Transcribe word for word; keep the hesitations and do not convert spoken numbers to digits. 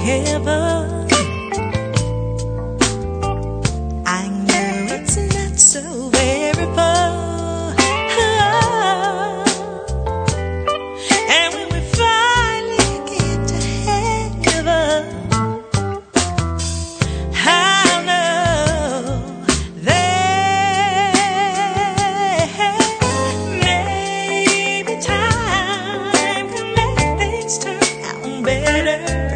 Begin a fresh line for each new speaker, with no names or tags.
heaven. I know it's not so very far. And when we finally get to heaven, I know that maybe time can make things turn out better.